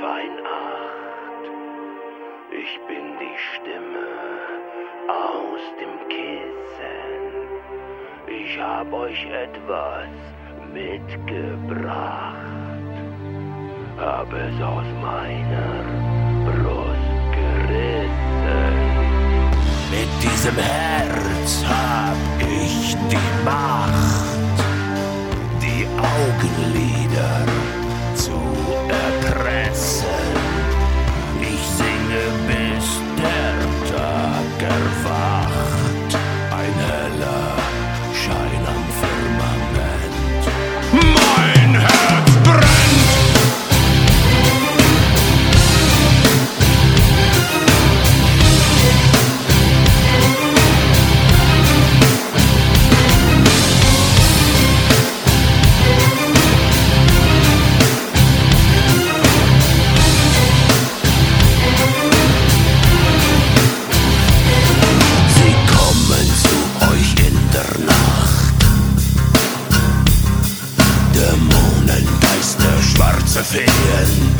Weihnacht. Ich bin die Stimme aus dem Kissen. Ich hab euch etwas mitgebracht. Hab es aus meiner Brust gerissen. Mit diesem Herz hab ich die Macht, die Augenlider zu erpressen. Ich singe, bis der Tag erwacht. Ein heller Schein am Firmament. Mein Herz brennt! Feen.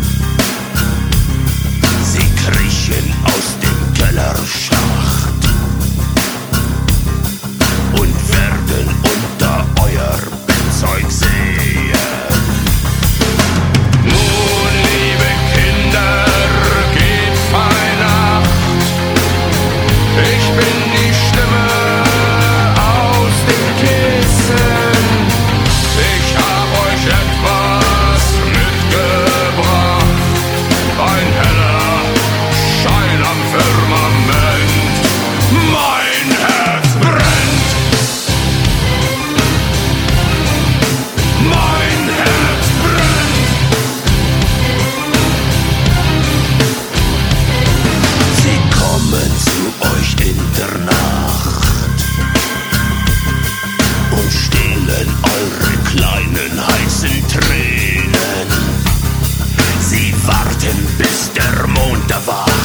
Sie kriechen aus dem Kellerschacht und werden unter euer Bettzeug sehen. Nun, liebe Kinder, geht Weihnacht. Ich bin die Stimme aus dem Kissen. Ich hab euch etwas ein heller Schein am Firmament. Mein Herz brennt. Mein Herz brennt. Sie kommen zu euch in der Nacht und stehlen eure kleinen heißen Tränen. Sie warten, bis der Mond erwacht.